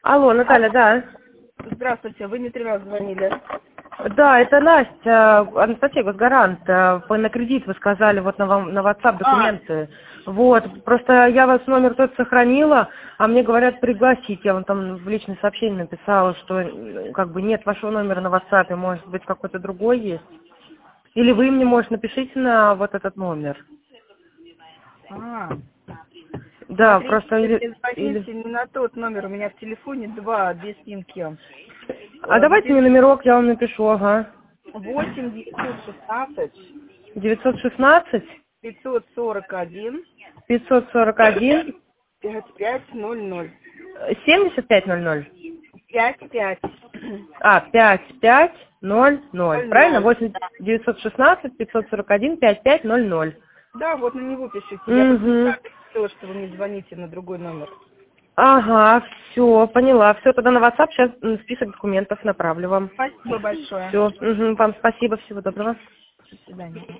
Алло, Наталья, да. Здравствуйте, вы мне 3 раза звонили. Да, это Настя, Анастасия Госгарант. На кредит вы сказали, вот на WhatsApp документы. Вот, просто я вас номер тот сохранила, а мне говорят пригласить. Я вам там в личное сообщение написала, что как бы нет вашего номера на WhatsApp, может быть какой-то другой есть. Или вы мне, может, напишите на вот этот номер. Да, Смотрите, просто если звоните не на тот номер, у меня в телефоне 2 без симки. А давайте мне номерок, я вам напишу, ага. 8 916 916 541 541 5500. 7500. 5500. А, 5500. Правильно? 8 916 541 5500. Да, вот на него пишите. Я просто Угу. хотела, что вы мне звоните на другой номер. Ага, все, поняла. Все, тогда на WhatsApp сейчас список документов направлю вам. Спасибо большое. Все, угу, вам спасибо, всего доброго. До свидания.